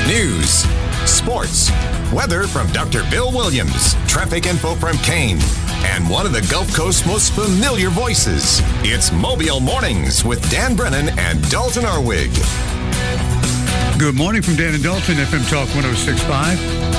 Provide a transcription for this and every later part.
News, sports, weather from Dr. Bill Williams, traffic info from Kane, and one of the Gulf Coast's most familiar voices. It's Mobile Mornings with Dan Brennan and Dalton Arwig. Good morning from Dan and Dalton, FM Talk 106.5.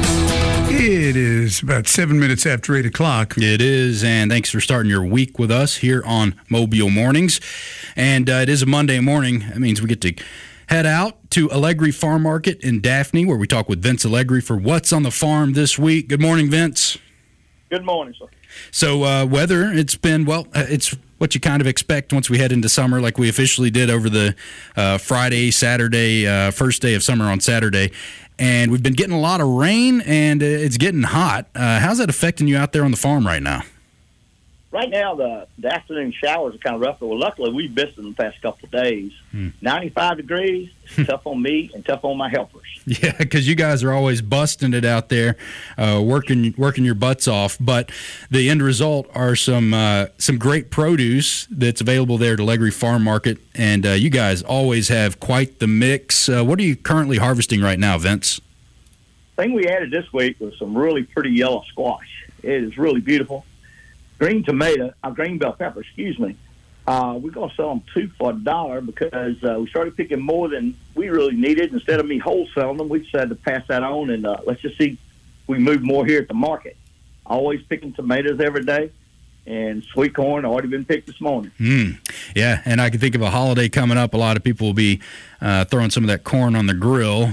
It is about 7 minutes after 8 o'clock. It is, and thanks for starting your week with us here on Mobile Mornings. And it is a Monday morning. That means we get to head out to Allegri Farm Market in Daphne, where we talk with Vince Allegri for What's on the Farm this week. Good morning, Vince. Good morning, sir. So weather, it's been, it's what you kind of expect once we head into summer, like we officially did over the Friday, Saturday, first day of summer on Saturday. And we've been getting a lot of rain, and it's getting hot. How's that affecting you out there on the farm right now? Right now, the afternoon showers are kind of rough, but worluckily we've missed them the past couple of days. 95 degrees, tough on me and tough on my helpers. Yeah, because you guys are always busting it out there, working your butts off. But the end result are some great produce that's available there at Allegri Farm Market, and you guys always have quite the mix. What are you currently harvesting right now, Vince? The thing we added this week was some really pretty yellow squash. It is really beautiful. Green bell pepper, we're going to sell them $2 for $1 because we started picking more than we really needed. Instead of me wholesaling them, we decided to pass that on, and let's just see if we move more here at the market. Always picking tomatoes every day, and sweet corn already been picked this morning. Yeah, and I can think of a holiday coming up. A lot of people will be throwing some of that corn on the grill.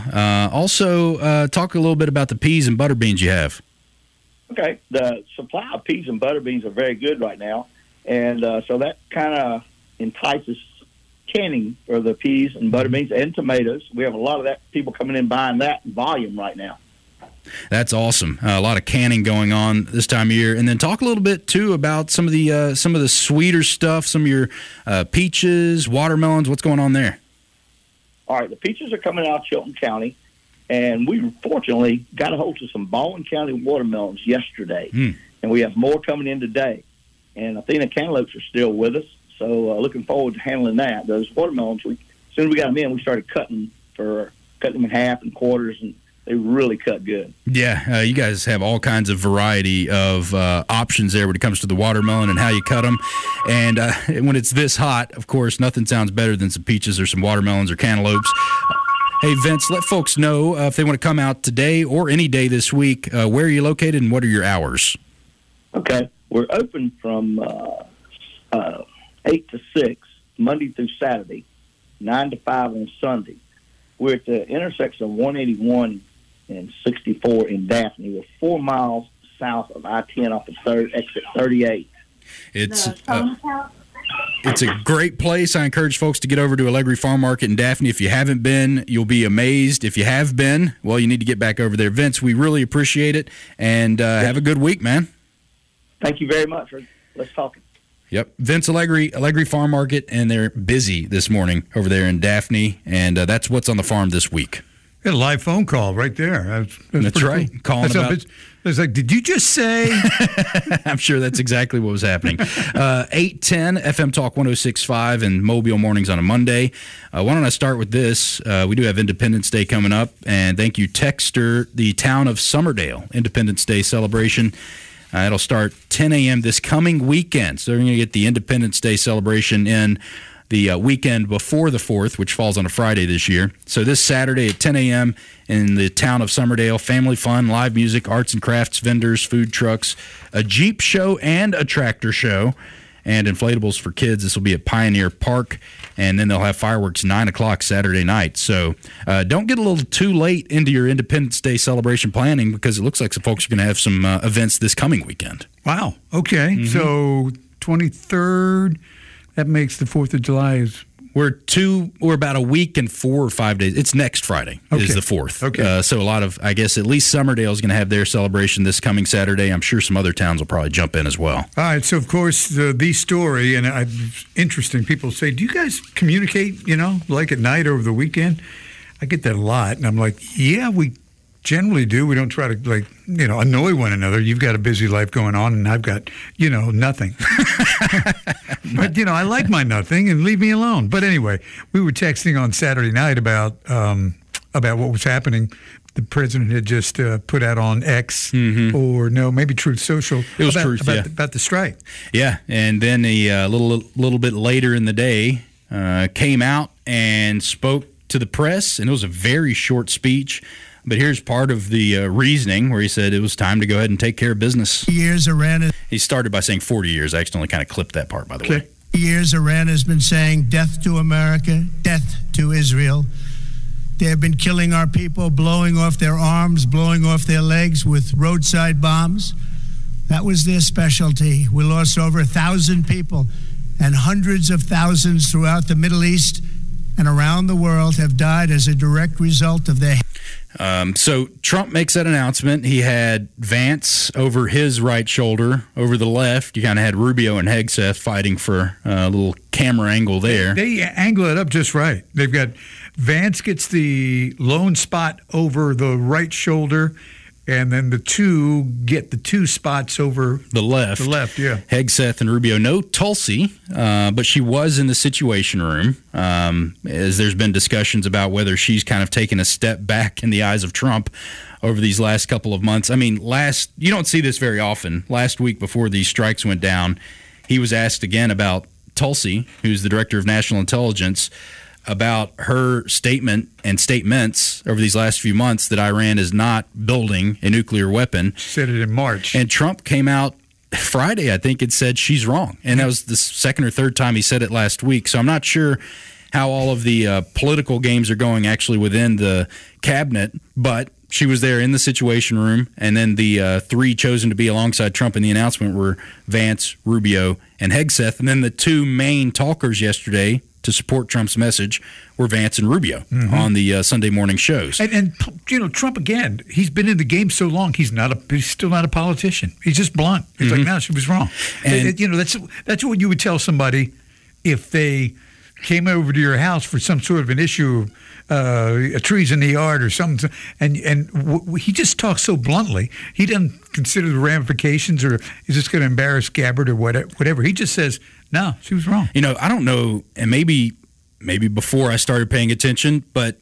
Also, talk a little bit about the peas and butter beans you have. Okay, the supply of peas and butter beans are very good right now, and so that kind of entices canning for the peas and butter beans and tomatoes. We have a lot of that people coming in buying that in volume right now. That's awesome. A lot of canning going on this time of year, and then talk a little bit too about some of the sweeter stuff, some of your peaches, watermelons. What's going on there? All right, the peaches are coming out of Chilton County. And we fortunately got a hold of some Baldwin County watermelons yesterday. And we have more coming in today. And Athena cantaloupes are still with us. So looking forward to handling that. Those watermelons, as soon as we got them in, we started cutting them in half and quarters, and they really cut good. Yeah, you guys have all kinds of variety of options there when it comes to the watermelon and how you cut them. And when it's this hot, of course, nothing sounds better than some peaches or some watermelons or cantaloupes. Hey, Vince, let folks know if they want to come out today or any day this week, where are you located and what are your hours? Okay. We're open from 8 to 6, Monday through Saturday, 9 to 5 on Sunday. We're at the intersection of 181 and 64 in Daphne. We're 4 miles south of I-10 off of exit 38. It's a great place. I encourage folks to get over to Allegri Farm Market in Daphne. If you haven't been, you'll be amazed. If you have been, well, you need to get back over there. Vince, we really appreciate it, and have a good week, man. Thank you very much. Let's talk. Yep. Vince Allegri Farm Market, and they're busy this morning over there in Daphne, and that's what's on the farm this week. Got a live phone call right there. That's right. Cool. Calling about. It's like, did you just say? I'm sure that's exactly what was happening. 810 FM Talk 106.5 and Mobile Mornings on a Monday. Why don't I start with this? We do have Independence Day coming up, and thank you, Texter, the town of Summerdale Independence Day celebration. It'll start 10 a.m. this coming weekend. So we're going to get the Independence Day celebration in the weekend before the 4th, which falls on a Friday this year. So this Saturday at 10 a.m. in the town of Summerdale, family fun, live music, arts and crafts, vendors, food trucks, a Jeep show and a tractor show, and inflatables for kids. This will be at Pioneer Park, and then they'll have fireworks 9 o'clock Saturday night. So don't get a little too late into your Independence Day celebration planning, because it looks like some folks are going to have some events this coming weekend. Wow. Okay. So 23rd... That makes the 4th of July We're about a week and 4 or 5 days. It's next Friday is the 4th. Okay. So a lot of, I guess, at least Summerdale is going to have their celebration this coming Saturday. I'm sure some other towns will probably jump in as well. All right. So, of course, the story, and interesting, people say, do you guys communicate, like at night over the weekend? I get that a lot. And I'm like, yeah, we generally do. We don't try to, annoy one another. You've got a busy life going on, and I've got, nothing. But, I like my nothing, and leave me alone. But anyway, we were texting on Saturday night about about what was happening. The president had just put out on X or maybe Truth Social. It was Truth, about the strike. Yeah, and then a little bit later in the day came out and spoke to the press, and it was a very short speech. But here's part of the reasoning where he said it was time to go ahead and take care of business. He started by saying 40 years. I accidentally kind of clipped that part, by the way. Years Iran has been saying death to America, death to Israel. They have been killing our people, blowing off their arms, blowing off their legs with roadside bombs. That was their specialty. We lost over 1,000 people, and hundreds of thousands throughout the Middle East and around the world have died as a direct result of their... So Trump makes that announcement. He had Vance over his right shoulder. Over the left, you kind of had Rubio and Hegseth fighting for a little camera angle there. They angle it up just right. They've got Vance gets the lone spot over the right shoulder, and then the two get the two spots over the left. The left, yeah. Hegseth and Rubio. No Tulsi, but she was in the Situation Room, as there's been discussions about whether she's kind of taken a step back in the eyes of Trump over these last couple of months. I mean, you don't see this very often. Last week before these strikes went down, he was asked again about Tulsi, who's the director of national intelligence, about her statement and statements over these last few months that Iran is not building a nuclear weapon. Said it in March. And Trump came out Friday, I think, and said she's wrong. And that was the second or third time he said it last week. So I'm not sure how all of the political games are going actually within the cabinet, but she was there in the Situation Room, and then the three chosen to be alongside Trump in the announcement were Vance, Rubio, and Hegseth. And then the two main talkers yesterday to support Trump's message were Vance and Rubio on the Sunday morning shows. And Trump, again, he's been in the game so long, he's still not a politician. He's just blunt. He's like, no, she was wrong. And that's what you would tell somebody if they came over to your house for some sort of an issue of trees in the yard or something. And he just talks so bluntly. He doesn't consider the ramifications, or is this going to embarrass Gabbard or whatever. He just says, no, she was wrong. I don't know, and maybe before I started paying attention, but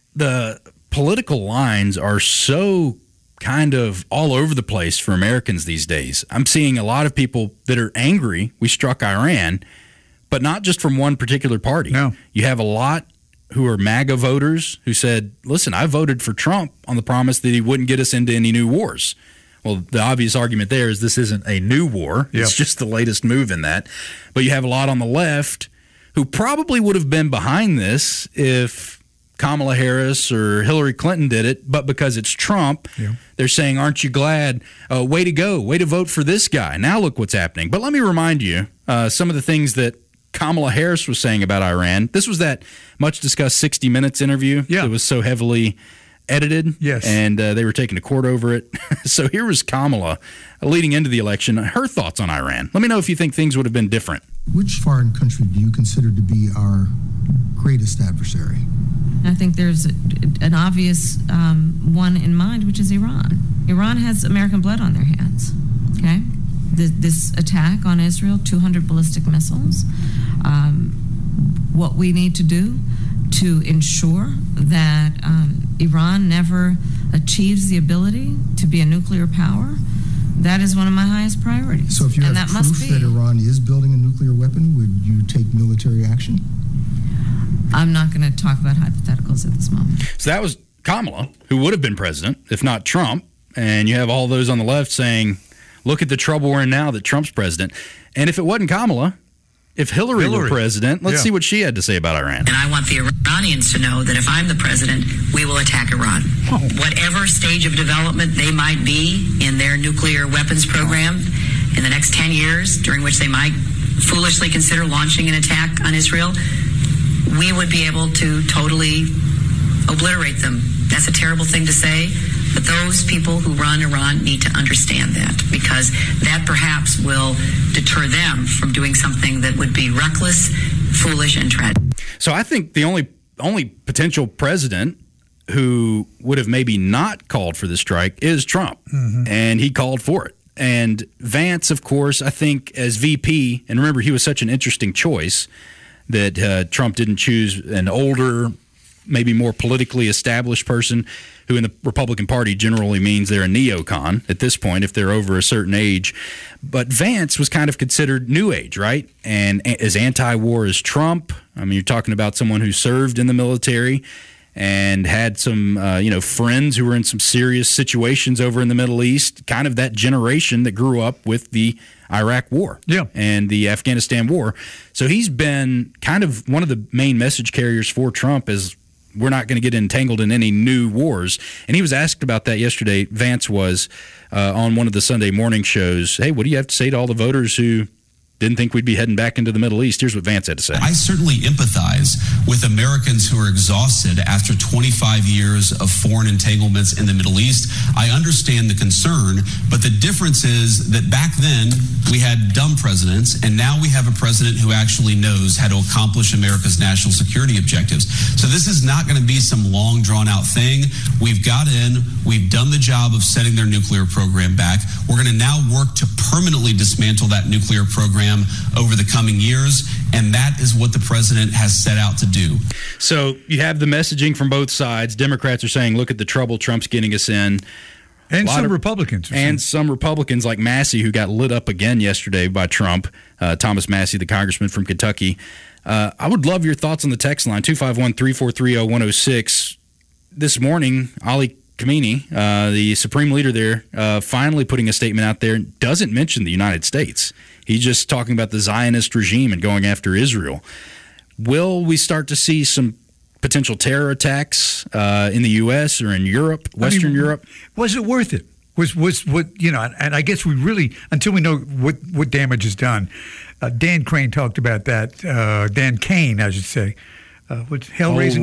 the political lines are so kind of all over the place for Americans these days. I'm seeing a lot of people that are angry we struck Iran, but not just from one particular party. No. You have a lot who are MAGA voters who said, listen, I voted for Trump on the promise that he wouldn't get us into any new wars. Well, the obvious argument there is this isn't a new war. It's just the latest move in that. But you have a lot on the left who probably would have been behind this if Kamala Harris or Hillary Clinton did it, but because it's Trump, they're saying, aren't you glad? Way to go. Way to vote for this guy. Now look what's happening. But let me remind you some of the things that Kamala Harris was saying about Iran. This was that much-discussed 60 Minutes interview that was so heavily edited, and they were taken to court over it. So here was Kamala leading into the election, her thoughts on Iran. Let me know if you think things would have been different. Which foreign country do you consider to be our greatest adversary? I think there's an obvious one in mind, which is Iran. Iran has American blood on their hands, okay? This attack on Israel, 200 ballistic missiles. What we need to do to ensure that Iran never achieves the ability to be a nuclear power, that is one of my highest priorities. So if you have proof that Iran is building a nuclear weapon, would you take military action? I'm not going to talk about hypotheticals at this moment. So that was Kamala, who would have been president, if not Trump. And you have all those on the left saying, look at the trouble we're in now that Trump's president. And if it wasn't Kamala, if Hillary were president, let's see what she had to say about Iran. And I want the Iranians to know that if I'm the president, we will attack Iran. Whatever stage of development they might be in their nuclear weapons program in the next 10 years, during which they might foolishly consider launching an attack on Israel, we would be able to totally obliterate them. That's a terrible thing to say, but those people who run Iran need to understand that, because that perhaps will deter them from doing something that would be reckless, foolish, and tragic. So I think the only potential president who would have maybe not called for the strike is Trump, and he called for it. And Vance, of course, I think as VP, and remember he was such an interesting choice that Trump didn't choose an older maybe more politically established person, who in the Republican Party generally means they're a neocon at this point if they're over a certain age. But Vance was kind of considered New Age, right? And as anti-war as Trump. I mean, you're talking about someone who served in the military and had some, friends who were in some serious situations over in the Middle East, kind of that generation that grew up with the Iraq War and the Afghanistan War. So he's been kind of one of the main message carriers for Trump as we're not going to get entangled in any new wars. And he was asked about that yesterday. Vance was on one of the Sunday morning shows. Hey, what do you have to say to all the voters who didn't think we'd be heading back into the Middle East? Here's what Vance had to say. I certainly empathize with Americans who are exhausted after 25 years of foreign entanglements in the Middle East. I understand the concern, but the difference is that back then we had dumb presidents, and now we have a president who actually knows how to accomplish America's national security objectives. So this is not going to be some long, drawn-out thing. We've got in, we've done the job of setting their nuclear program back. We're going to now work to permanently dismantle that nuclear program over the coming years, and that is what the president has set out to do. So you have the messaging from both sides. Democrats are saying, look at the trouble Trump's getting us in. And some Republicans. And some Republicans like Massey, who got lit up again yesterday by Trump, Thomas Massey, the congressman from Kentucky. I would love your thoughts on the text line, 251-343-0106. This morning, Ali Khamenei, the supreme leader there, finally putting a statement out there, doesn't mention the United States. He's just talking about the Zionist regime and going after Israel. Will we start to see some potential terror attacks in the U.S. or in Europe, Western Europe? Was it worth it? Was what, and I guess we really, until we know what damage is done. Dan Crane talked about that. Dan Cain, I should say. Raising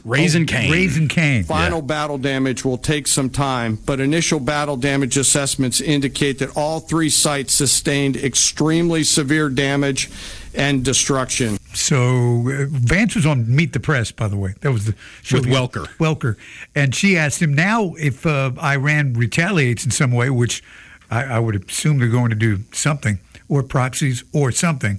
Cane. Final battle damage will take some time, but initial battle damage assessments indicate that all three sites sustained extremely severe damage and destruction. So Vance was on Meet the Press, by the way. That was the show with Welker. And she asked him now if Iran retaliates in some way, which I would assume they're going to do something, or proxies or something.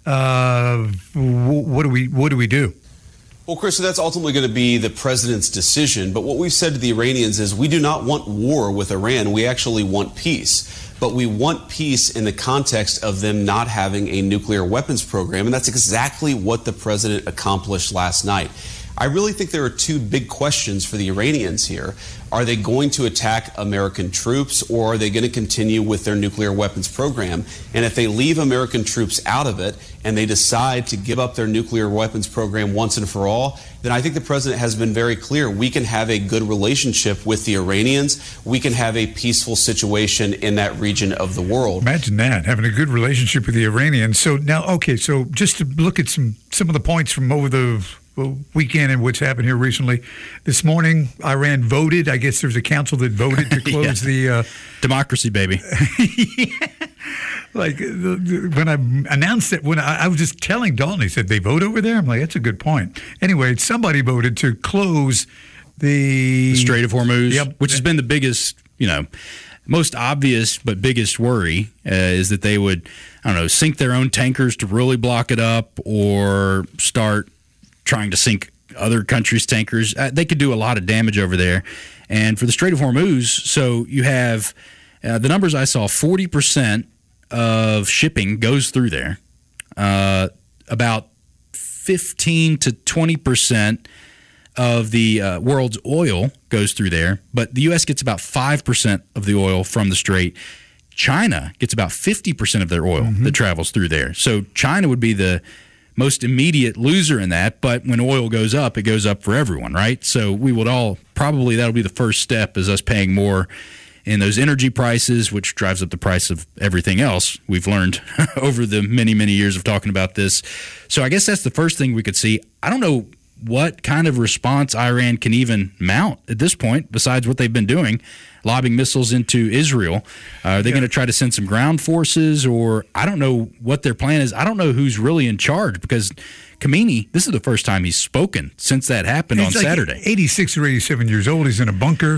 What do we do? Well, Chris, so that's ultimately going to be the president's decision. But what we've said to the Iranians is we do not want war with Iran. We actually want peace. But we want peace in the context of them not having a nuclear weapons program. And that's exactly what the president accomplished last night. I really think there are two big questions for the Iranians here. Are they going to attack American troops, or are they going to continue with their nuclear weapons program? And if they leave American troops out of it and they decide to give up their nuclear weapons program once and for all, then I think the president has been very clear. We can have a good relationship with the Iranians. We can have a peaceful situation in that region of the world. Imagine that, having a good relationship with the Iranians. So now, okay, so just to look at some of the points from over the weekend and what's happened here recently. This morning, Iran voted. I guess there's a council that voted to close the democracy, baby. Like when I announced it, when I was just telling Dalton, he said they vote over there. I'm like, that's a good point. Anyway, somebody voted to close the Strait of Hormuz, which has been the biggest, most obvious but biggest worry is that they would, sink their own tankers to really block it up, or start trying to sink other countries' tankers. They could do a lot of damage over there. And for the Strait of Hormuz, so you have the numbers I saw, 40% of shipping goes through there. About 15 to 20% of the world's oil goes through there, but the U.S. gets about 5% of the oil from the Strait. China gets about 50% of their oil that travels through there. So China would be the most immediate loser in that, but when oil goes up, it goes up for everyone, right? So we would all, probably that'll be the first step, is us paying more in those energy prices, which drives up the price of everything else we've learned over the many, many years of talking about this. So I guess that's the first thing we could see. I don't know what kind of response Iran can even mount at this point, besides what they've been doing, lobbing missiles into Israel. Are they going to try to send some ground forces, or I don't know what their plan is. I don't know who's really in charge, because Khamenei, this is the first time he's spoken since that happened on Saturday. 86 or 87 years old. He's in a bunker.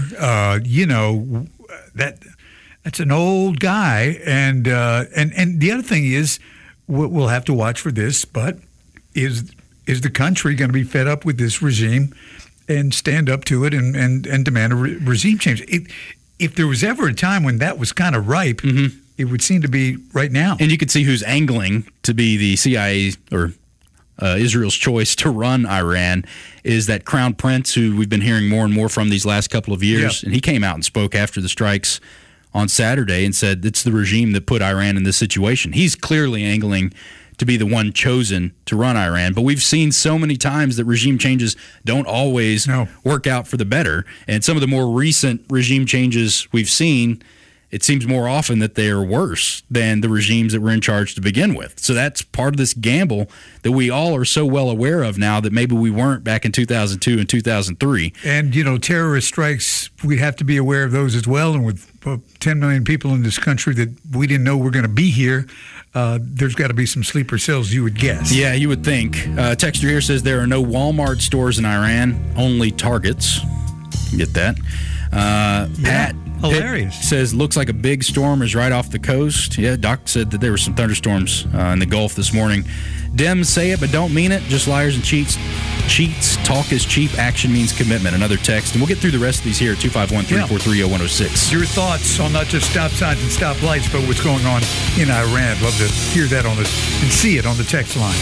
That's an old guy. And the other thing is, we'll have to watch for this, but is the country going to be fed up with this regime and stand up to it and demand a regime change. If there was ever a time when that was kind of ripe, it would seem to be right now. And you could see who's angling to be the CIA or Israel's choice to run Iran is that Crown Prince, who we've been hearing more and more from these last couple of years. Yeah. And he came out and spoke after the strikes on Saturday and said it's the regime that put Iran in this situation. He's clearly angling to be the one chosen to run Iran. But we've seen so many times that regime changes don't always work out for the better. And some of the more recent regime changes we've seen, it seems more often that they are worse than the regimes that were in charge to begin with. So that's part of this gamble that we all are so well aware of now that maybe we weren't back in 2002 and 2003. And, terrorist strikes, we have to be aware of those as well. And with 10 million people in this country that we didn't know were going to be here, there's got to be some sleeper cells, you would guess. Yeah, you would think. Texter here says there are no Walmart stores in Iran, only Targets. You get that. Pat hilarious. Says looks like a big storm is right off the coast. Yeah, Doc said that there were some thunderstorms in the Gulf this morning. Dems say it but don't mean it. Just liars and cheats. Talk is cheap. Action means commitment. Another text. And we'll get through the rest of these here at 251-343-0106. Your thoughts on not just stop signs and stop lights, but what's going on in Iran. Love to hear that and see it on the text line.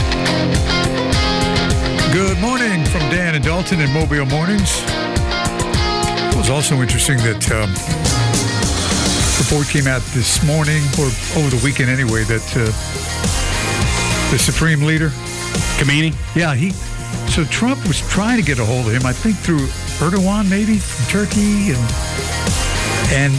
Good morning from Dan and Dalton in Mobile Mornings. It was also interesting that report came out this morning, or over the weekend anyway, that the Supreme Leader, Khamenei, so Trump was trying to get a hold of him, I think through Erdogan, maybe, from Turkey, and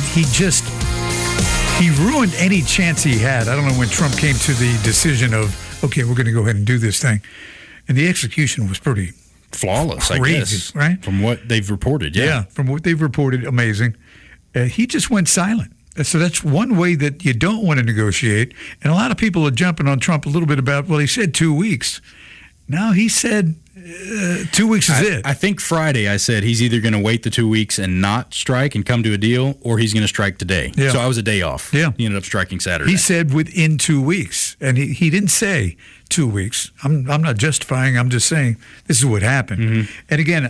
he ruined any chance he had. I don't know when Trump came to the decision of, okay, we're going to go ahead and do this thing. And the execution was pretty flawless, crazy, I guess, right? From what they've reported, yeah. From what they've reported, amazing. He just went silent. So that's one way that you don't want to negotiate. And a lot of people are jumping on Trump a little bit about, well, he said 2 weeks. Now he said 2 weeks is it. I think Friday I said he's either going to wait the 2 weeks and not strike and come to a deal, or he's going to strike today. Yeah. So I was a day off. Yeah. He ended up striking Saturday. He said within 2 weeks. And he didn't say 2 weeks. I'm not justifying. I'm just saying this is what happened. Mm-hmm. And again,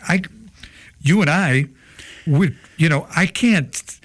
you and I would, I can't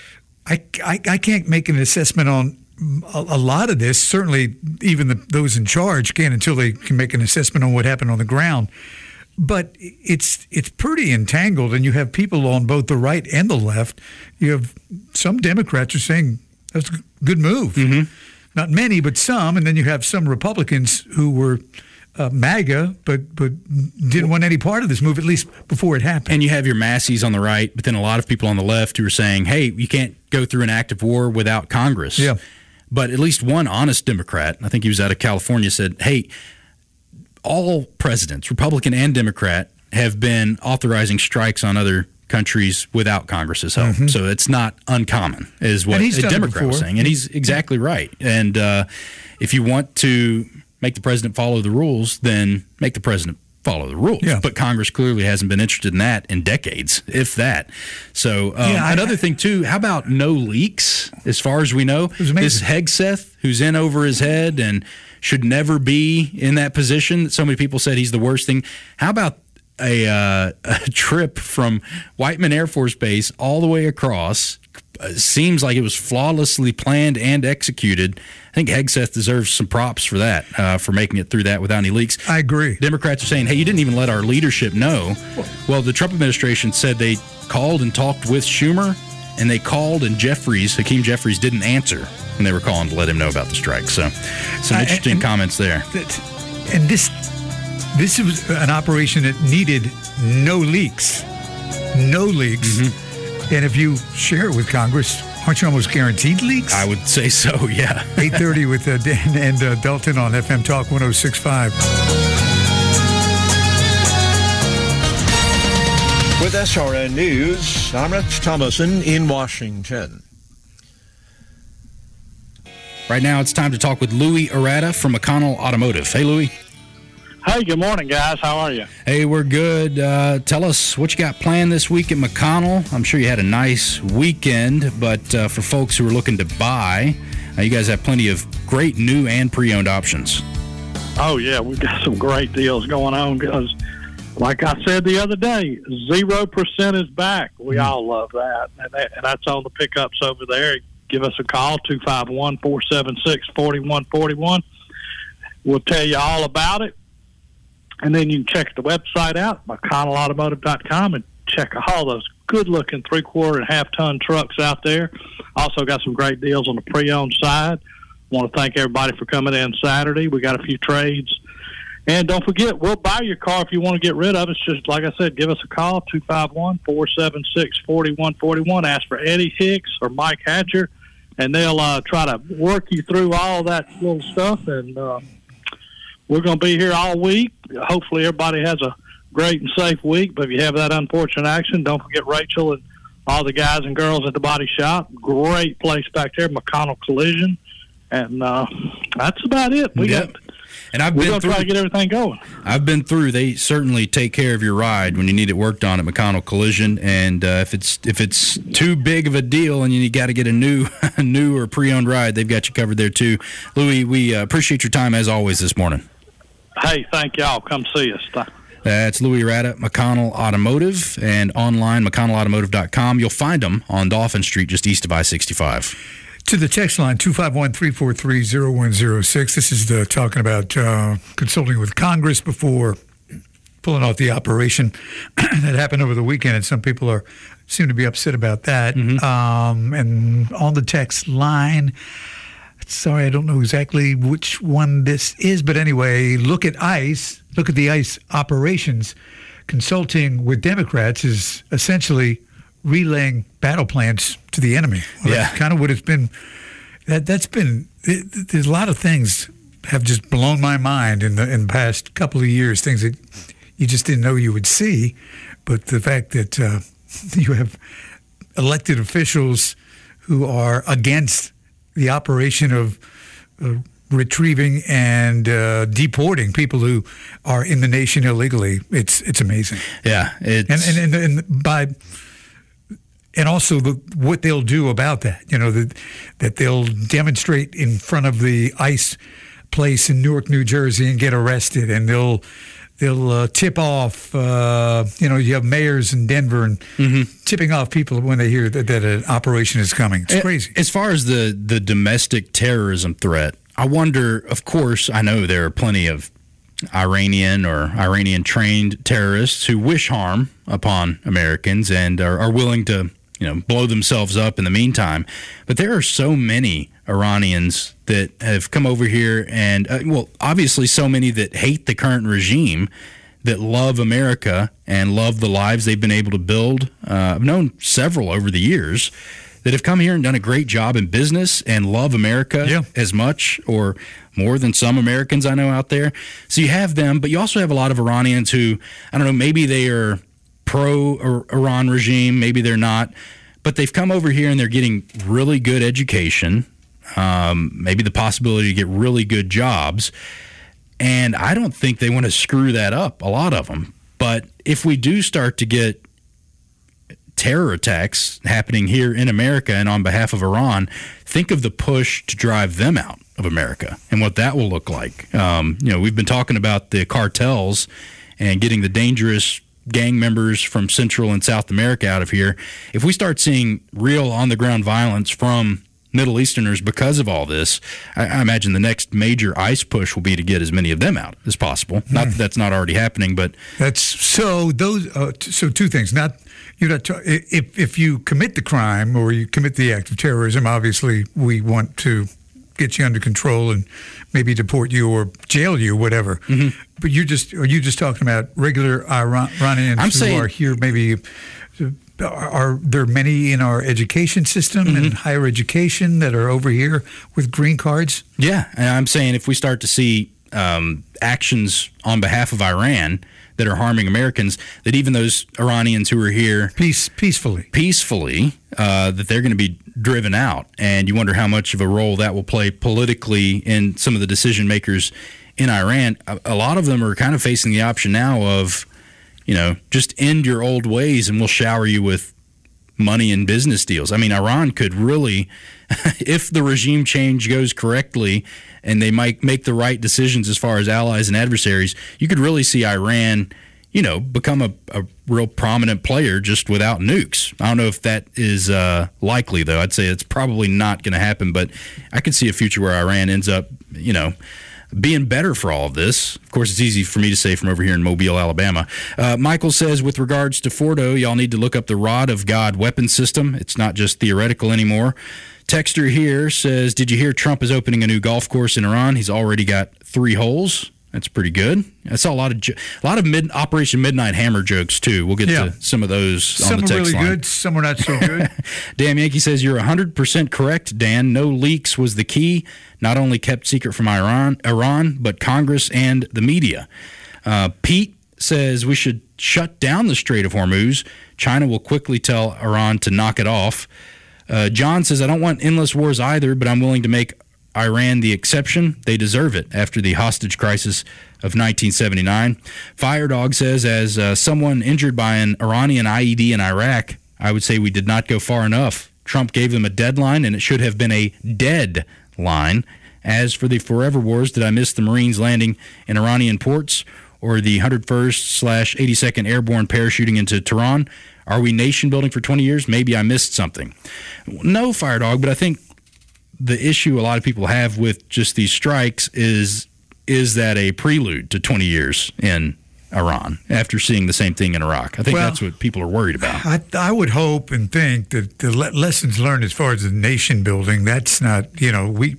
make an assessment on a lot of this. Certainly, even those in charge can until they can make an assessment on what happened on the ground. But it's pretty entangled, and you have people on both the right and the left. You have some Democrats are saying that's a good move. Mm-hmm. Not many, but some. And then you have some Republicans who were MAGA, but didn't want any part of this move, at least before it happened. And you have your Massies on the right, but then a lot of people on the left who are saying, hey, you can't go through an act of war without Congress. Yeah. But at least one honest Democrat, I think he was out of California, said, hey, all presidents, Republican and Democrat, have been authorizing strikes on other countries without Congress's help. Mm-hmm. So it's not uncommon, is what a Democrat was saying. And he's exactly right. And if you want to make the president follow the rules, then make the president follow the rules. Yeah. But Congress clearly hasn't been interested in that in decades, if that. So another thing, too, how about no leaks as far as we know? This Hegseth, who's in over his head and should never be in that position. So many people said he's the worst thing. How about a trip from Whiteman Air Force Base all the way across? Seems like it was flawlessly planned and executed. I think Hegseth deserves some props for that, for making it through that without any leaks. I agree. Democrats are saying, hey, you didn't even let our leadership know. Well, the Trump administration said they called and talked with Schumer, and they called, and Hakeem Jeffries didn't answer when they were calling to let him know about the strike. So some interesting comments there. And this was an operation that needed no leaks. No leaks. Mm-hmm. And if you share it with Congress, aren't you almost guaranteed leaks? I would say so, yeah. 8:30 with Dan and Dalton on FM Talk 106.5. With SRN News, I'm Rich Thomason in Washington. Right now, it's time to talk with Louis Arata from McConnell Automotive. Hey, Louis. Hey, good morning, guys. How are you? Hey, we're good. Tell us what you got planned this week at McConnell. I'm sure you had a nice weekend, but for folks who are looking to buy, you guys have plenty of great new and pre-owned options. Oh, yeah. We've got some great deals going on because Like I said the other day, 0% is back. We all love that. And that's on the pickups over there. Give us a call, 251-476-4141. We'll tell you all about it. And then you can check the website out, McConnellAutomotive.com, and check all those good-looking 3/4 and half-ton trucks out there. Also got some great deals on the pre-owned side. Want to thank everybody for coming in Saturday. We got a few trades. And don't forget, we'll buy your car if you want to get rid of it. It's just, like I said, give us a call, 251-476-4141. Ask for Eddie Hicks or Mike Hatcher, and they'll try to work you through all that little stuff. And we're going to be here all week. Hopefully everybody has a great and safe week. But if you have that unfortunate accident, don't forget Rachel and all the guys and girls at the body shop. Great place back there, McConnell Collision. And that's about it. And we're going to try to get everything going. I've been through. They certainly take care of your ride when you need it worked on at McConnell Collision. And if it's too big of a deal and you got to get a new or pre-owned ride, they've got you covered there too. Louis, we appreciate your time as always this morning. Hey, thank y'all. Come see us. That's Louis Rada, McConnell Automotive, and online, McConnellAutomotive.com. You'll find them on Dauphin Street, just east of I-65. To the text line, 251-343-0106. This is talking about consulting with Congress before pulling off the operation that happened over the weekend, and some people seem to be upset about that. Mm-hmm. And on the text line, sorry, I don't know exactly which one this is, but anyway, look at ICE. Look at the ICE operations. Consulting with Democrats is essentially relaying battle plans to the enemy. Well, yeah, that's kind of what it's been. That's been. There's a lot of things have just blown my mind in the past couple of years. Things that you just didn't know you would see, but the fact that you have elected officials who are against the operation of retrieving and deporting people who are in the nation illegally, it's amazing. Yeah, and also what they'll do about that. You know, that they'll demonstrate in front of the ICE place in Newark, New Jersey, and get arrested, and they'll tip off. You have mayors in Denver and tipping off people when they hear that an operation is coming. It's crazy. As far as the domestic terrorism threat, I wonder. Of course, I know there are plenty of Iranian or Iranian-trained terrorists who wish harm upon Americans and are willing to, blow themselves up in the meantime. But there are so many Iranians that have come over here and, obviously so many that hate the current regime, that love America and love the lives they've been able to build. I've known several over the years that have come here and done a great job in business and love America as much or more than some Americans I know out there. So you have them, but you also have a lot of Iranians who, I don't know, maybe they are pro-Iran regime, maybe they're not, but they've come over here and they're getting really good education, maybe the possibility to get really good jobs, and I don't think they want to screw that up, a lot of them. But if we do start to get terror attacks happening here in America and on behalf of Iran, think of the push to drive them out of America and what that will look like. We've been talking about the cartels and getting the dangerous gang members from Central and South America out of here. If we start seeing real on-the-ground violence from Middle Easterners because of all this, I imagine the next major ICE push will be to get as many of them out as possible. Not that that's not already happening, but that's so. Those so two things. If you commit the crime or you commit the act of terrorism, obviously we want to get you under control and maybe deport you or jail you, whatever. Mm-hmm. But are you just talking about regular Iranians who are here? Maybe are there many in our education system and higher education that are over here with green cards? Yeah, and I'm saying if we start to see actions on behalf of Iran that are harming Americans, that even those Iranians who are here peacefully, that they're going to be driven out. And you wonder how much of a role that will play politically in some of the decision makers in Iran. A lot of them are kind of facing the option now of, just end your old ways and we'll shower you with money and business deals. I mean, Iran could really, if the regime change goes correctly and they might make the right decisions as far as allies and adversaries, you could really see Iran, become a real prominent player just without nukes. I don't know if that is likely, though. I'd say it's probably not going to happen, but I could see a future where Iran ends up, being better for all of this. Of course, it's easy for me to say from over here in Mobile, Alabama. Michael says, with regards to Fordo, y'all need to look up the Rod of God weapon system. It's not just theoretical anymore. Texter here says, did you hear Trump is opening a new golf course in Iran? He's already got 3 holes. That's pretty good. I saw a lot of Operation Midnight Hammer jokes, too. We'll get to some of those on the text line. Some are really good, some are not so good. Damn Yankee says, you're 100% correct, Dan. No leaks was the key. Not only kept secret from Iran, but Congress and the media. Pete says we should shut down the Strait of Hormuz. China will quickly tell Iran to knock it off. John says, I don't want endless wars either, but I'm willing to make Iran the exception. They deserve it after the hostage crisis of 1979. Firedog says, as someone injured by an Iranian IED in Iraq, I would say we did not go far enough. Trump gave them a deadline, and it should have been a deadline. As for the forever wars, did I miss the Marines landing in Iranian ports or the 101st/82nd Airborne parachuting into Tehran? Are we nation building for 20 years? Maybe I missed something. No, Firedog, but I think the issue a lot of people have with just these strikes is that a prelude to 20 years in Iran after seeing the same thing in Iraq? I think that's what people are worried about. I would hope and think that the lessons learned as far as the nation building, that's not, we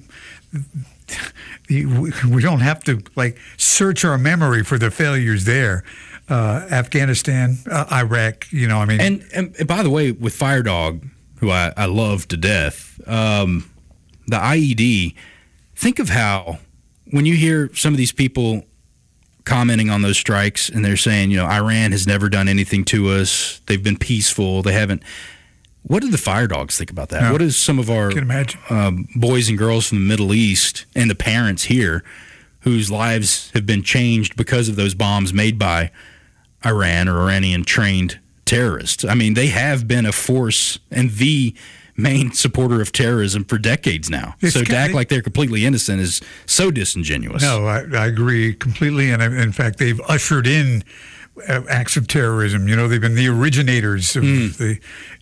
don't have to search our memory for the failures there. Afghanistan, Iraq, And by the way, with Firedog, who I love to death, the IED, think of how when you hear some of these people commenting on those strikes and they're saying, Iran has never done anything to us. They've been peaceful. They haven't. What do the Firedogs think about that? No, what does some of our boys and girls from the Middle East and the parents here whose lives have been changed because of those bombs made by Iran or Iranian-trained terrorists? I mean, they have been a force and the main supporter of terrorism for decades now. So to act like they're completely innocent is so disingenuous. No, I agree completely. And in fact, they've ushered in acts of terrorism. They've been the originators of the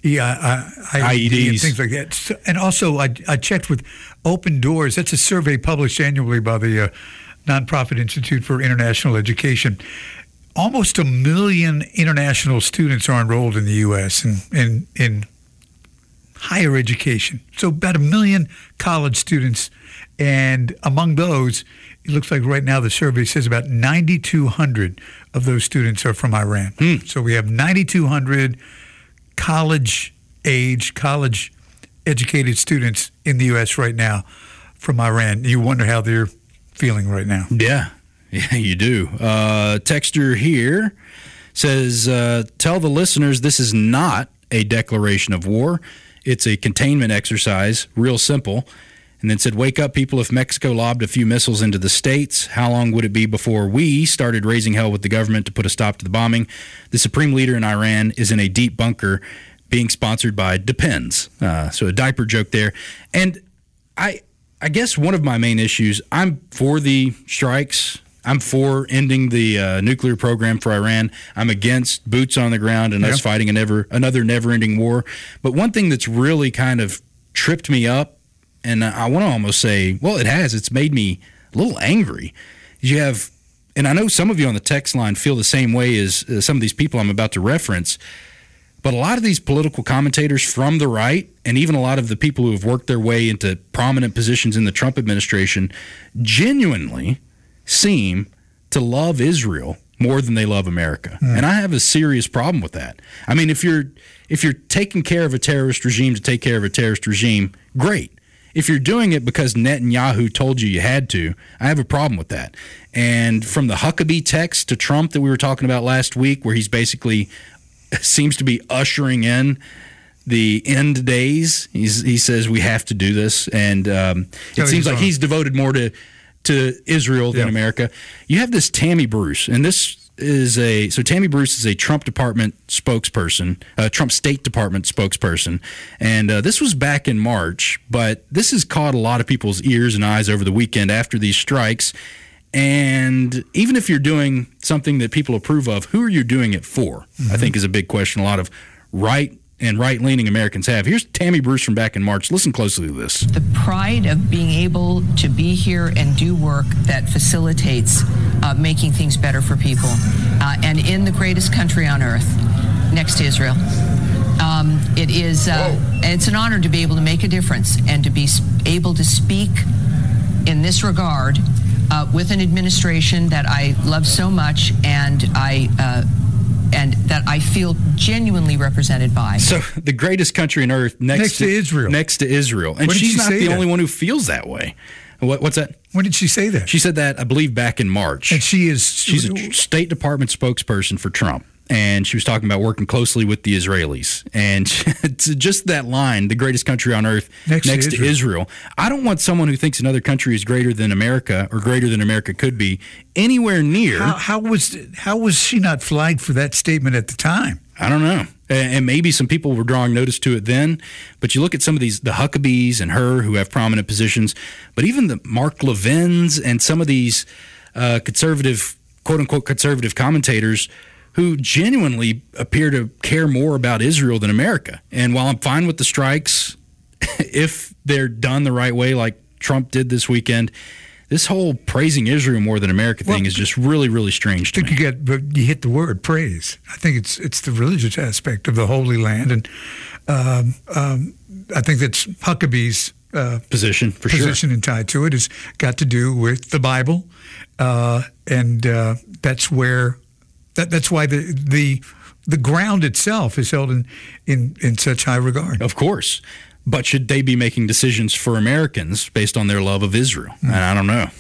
IED and things like that. And also, I checked with Open Doors. That's a survey published annually by the Nonprofit Institute for International Education. Almost 1 million international students are enrolled in the U.S. in higher education. So about 1 million college students. And among those, it looks like right now the survey says about 9,200 of those students are from Iran. So we have 9,200 college-age, college-educated students in the U.S. right now from Iran. You wonder how they're feeling right now. Yeah, you do. Texter here says, tell the listeners this is not a declaration of war. It's a containment exercise, real simple. And then said, wake up, people. If Mexico lobbed a few missiles into the States, how long would it be before we started raising hell with the government to put a stop to the bombing? The supreme leader in Iran is in a deep bunker being sponsored by Depends. So a diaper joke there. And I guess one of my main issues, I'm for the strikes. I'm for ending the nuclear program for Iran. I'm against boots on the ground and us fighting another never-ending war. But one thing that's really kind of tripped me up, and I want to almost say, well, it's made me a little angry. You have, and I know some of you on the text line feel the same way as some of these people I'm about to reference, but a lot of these political commentators from the right, and even a lot of the people who have worked their way into prominent positions in the Trump administration, genuinely seem to love Israel more than they love America. And I have a serious problem with that. I mean, if you're taking care of a terrorist regime to take care of a terrorist regime, great. If you're doing it because Netanyahu told you had to, I have a problem with that. And from the Huckabee text to Trump that we were talking about last week, where he's basically seems to be ushering in the end days, he says we have to do this. And it seems like he's devoted more to Israel than America. You have this Tammy Bruce, and this is Tammy Bruce is a Trump Department spokesperson, Trump State Department spokesperson, and this was back in March, but this has caught a lot of people's ears and eyes over the weekend after these strikes, And even if you're doing something that people approve of, who are you doing it for? I think is a big question a lot of right-leaning Americans have. Here's Tammy Bruce from back in March. Listen closely to this. The pride of being able to be here and do work that facilitates making things better for people. And in the greatest country on earth, next to Israel. It's an honor to be able to make a difference and to be able to speak in this regard with an administration that I love so much and that I feel genuinely represented by. So the greatest country on earth next to Israel. Next to Israel. And she's not the only one who feels that way. What's that? When did she say that? She said that, I believe, back in March. And she's a State Department spokesperson for Trump. And she was talking about working closely with the Israelis. And just that line, the greatest country on earth next to Israel. I don't want someone who thinks another country is greater than America or greater than America could be anywhere near. How was she not flagged for that statement at the time? I don't know. And maybe some people were drawing notice to it then. But you look at some of the Huckabees and her who have prominent positions. But even the Mark Levins and some of these conservative, quote-unquote conservative commentators who genuinely appear to care more about Israel than America. And while I'm fine with the strikes, if they're done the right way like Trump did this weekend, this whole praising Israel more than America thing is just really, really strange to me. You hit the word praise. I think it's the religious aspect of the Holy Land. And I think that's Huckabee's position and tied to it has got to do with the Bible. And that's where... That's why the ground itself is held in such high regard. Of course. But should they be making decisions for Americans based on their love of Israel? And I don't know.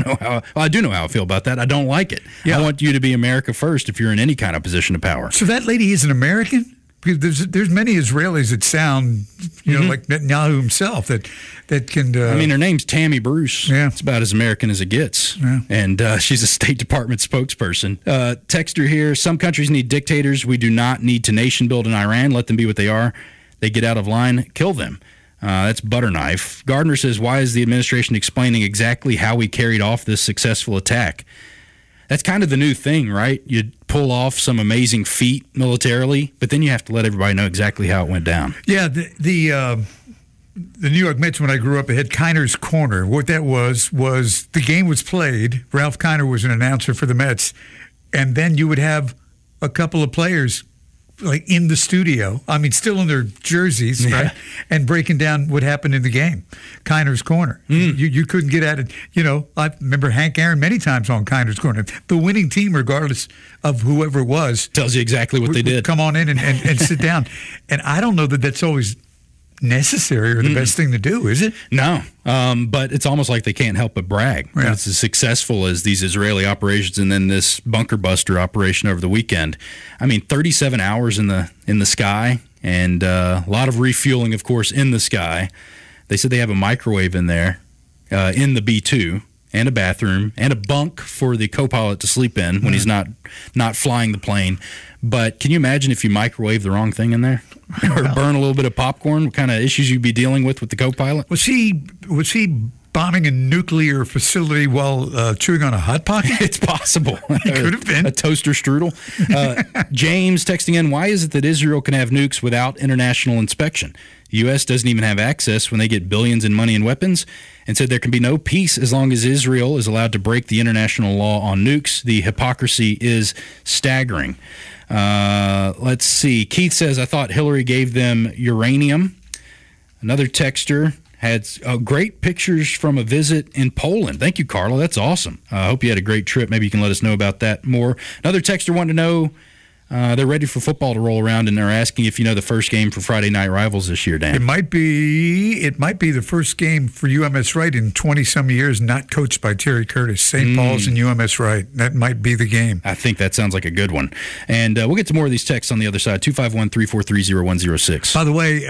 I do know how I feel about that. I don't like it. Yeah. I want you to be America first if you're in any kind of position of power. So that lady is an American? Because there's many Israelis that sound, like Netanyahu himself that can. I mean, her name's Tammy Bruce. Yeah, it's about as American as it gets. Yeah. And she's a State Department spokesperson. Texter here: some countries need dictators. We do not need to nation build in Iran. Let them be what they are. They get out of line, kill them. That's Butterknife. Gardner says, why is the administration explaining exactly how we carried off this successful attack? That's kind of the new thing, right? You pull off some amazing feat militarily, but then you have to let everybody know exactly how it went down. Yeah, the New York Mets, when I grew up, it had Kiner's Corner. What that was the game was played. Ralph Kiner was an announcer for the Mets, and then you would have a couple of players like in the studio, still in their jerseys, right? And breaking down what happened in the game. Kiner's Corner. You couldn't get at it. I remember Hank Aaron many times on Kiner's Corner. The winning team, regardless of whoever it was, tells you exactly what they did. Come on in and sit down. And I don't know that that's always necessary or the best thing to do, is it? No, but it's almost like they can't help but brag. Yeah. It's as successful as these Israeli operations and then this bunker buster operation over the weekend. 37 hours in the sky and a lot of refueling, of course, in the sky. They said they have a microwave in there in the B-2 and a bathroom and a bunk for the co-pilot to sleep in when he's not flying the plane. But can you imagine if you microwave the wrong thing in there or burn a little bit of popcorn? What kind of issues you'd be dealing with the co-pilot? Was he bombing a nuclear facility while chewing on a Hot Pocket? It's possible. He could have been. A toaster strudel. James texting in, why is it that Israel can have nukes without international inspection? The U.S. doesn't even have access when they get billions in money and weapons, and said there can be no peace as long as Israel is allowed to break the international law on nukes. The hypocrisy is staggering. Let's see. Keith says, I thought Hillary gave them uranium. Another texter had great pictures from a visit in Poland. Thank you, Carla. That's awesome. I hope you had a great trip. Maybe you can let us know about that more. Another texter wanted to know, they're ready for football to roll around, and they're asking if you know the first game for Friday Night Rivals this year, Dan. It might be the first game for UMS Wright in 20-some years, not coached by Terry Curtis. St. Paul's and UMS Wright. That might be the game. I think that sounds like a good one. And we'll get to more of these texts on the other side, 251-343-0106. By the way,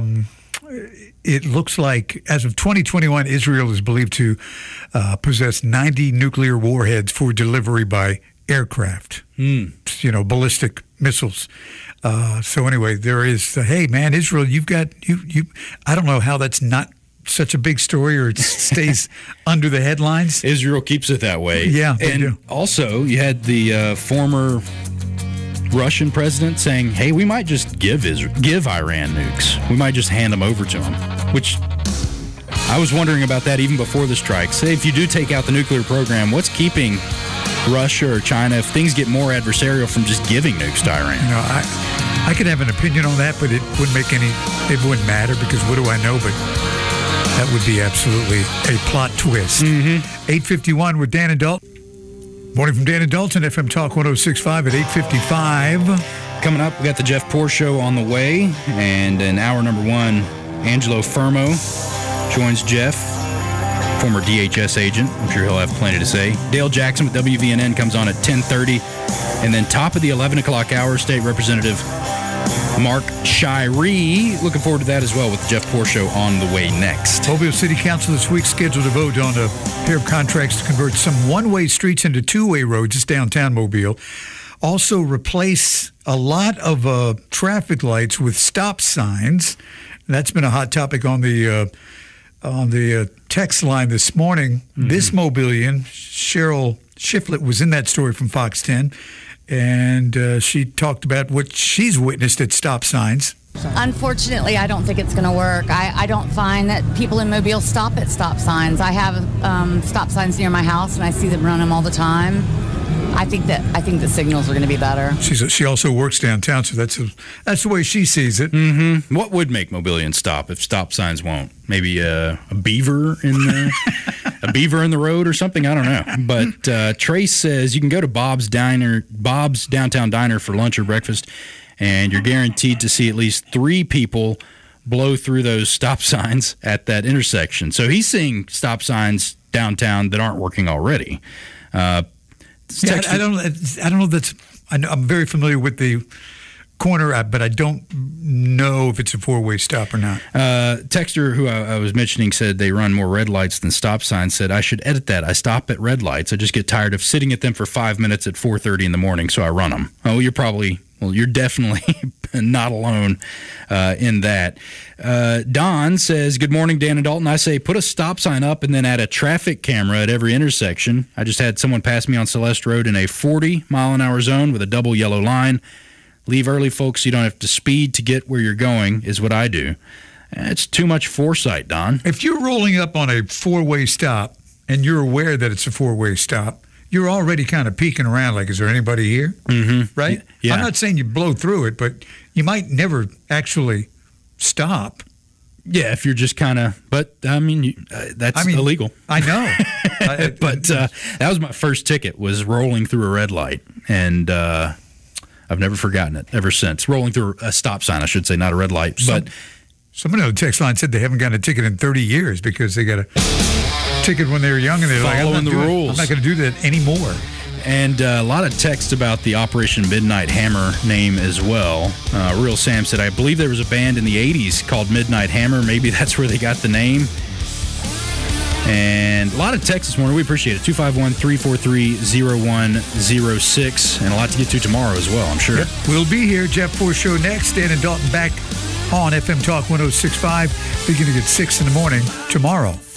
it looks like as of 2021, Israel is believed to possess 90 nuclear warheads for delivery by aircraft, ballistic missiles. So anyway, there is, hey man, Israel, you've got, you. I don't know how that's not such a big story or it stays under the headlines. Israel keeps it that way. Yeah, they and do. Also, you had the former Russian president saying, hey, we might just give Iran nukes. We might just hand them over to them, which I was wondering about that even before the strike. Say if you do take out the nuclear program, what's keeping Russia or China, if things get more adversarial, from just giving nukes to Iran? You know, I could have an opinion on that, but it wouldn't matter because what do I know? But that would be absolutely a plot twist. 8:51 with Dan and Dalton. Morning from Dan and Dalton, FM Talk 106.5 at 8:55. Coming up, we got the Jeff Poor Show on the way, and in hour number 1, Angelo Fermo joins Jeff, former DHS agent. I'm sure he'll have plenty to say. Dale Jackson with WVNN comes on at 10:30, and then top of the 11 o'clock hour, State Representative Mark Shirey. Looking forward to that as well with the Jeff Poor Show on the way next. Mobile City Council this week scheduled to vote on a pair of contracts to convert some one-way streets into two-way roads just downtown Mobile. Also replace a lot of traffic lights with stop signs. That's been a hot topic on the text line this morning. This Mobilian, Cheryl Shiflett, was in that story from Fox 10. And she talked about what she's witnessed at stop signs. Unfortunately, I don't think it's going to work. I don't find that people in Mobile stop at stop signs. I have stop signs near my house, and I see them run them all the time. I think the signals are going to be better. She also works downtown, so that's the way she sees it. Mm-hmm. What would make Mobilian stop if stop signs won't? Maybe a beaver in the road or something. I don't know. But Trace says you can go to Bob's Downtown Diner for lunch or breakfast, and you're guaranteed to see at least 3 people blow through those stop signs at that intersection. So he's seeing stop signs downtown that aren't working already. I don't know. I'm very familiar with the corner, but I don't know if it's a 4-way stop or not. Texter, who I was mentioning, said they run more red lights than stop signs, said, I should edit that. I stop at red lights. I just get tired of sitting at them for 5 minutes at 4:30 in the morning, so I run them. Oh, you're definitely not alone in that. Don says, good morning, Dan and Dalton. I say, put a stop sign up and then add a traffic camera at every intersection. I just had someone pass me on Celeste Road in a 40-mile-an-hour zone with a double yellow line. Leave early, folks, so you don't have to speed to get where you're going, is what I do. It's too much foresight, Don. If you're rolling up on a 4-way stop and you're aware that it's a 4-way stop, you're already kind of peeking around like, is there anybody here? Mm-hmm. Right? Yeah. I'm not saying you blow through it, but you might never actually stop. Yeah, if you're just kind of, but that's illegal. I know. But that was my first ticket, was rolling through a red light. And I've never forgotten it ever since. Rolling through a stop sign, I should say, not a red light. But someone on the text line said they haven't gotten a ticket in 30 years because they got a ticket when they were young and they're like, following the rules. I'm not going to do that anymore. And a lot of text about the Operation Midnight Hammer name as well. Real Sam said, I believe there was a band in the 80s called Midnight Hammer. Maybe that's where they got the name. And a lot of text this morning. We appreciate it. 251-343-0106. And a lot to get to tomorrow as well, I'm sure. Yep. We'll be here. Jeff Poor Show next. Dan and Dalton back on FM Talk 106.5 beginning at 6 in the morning tomorrow.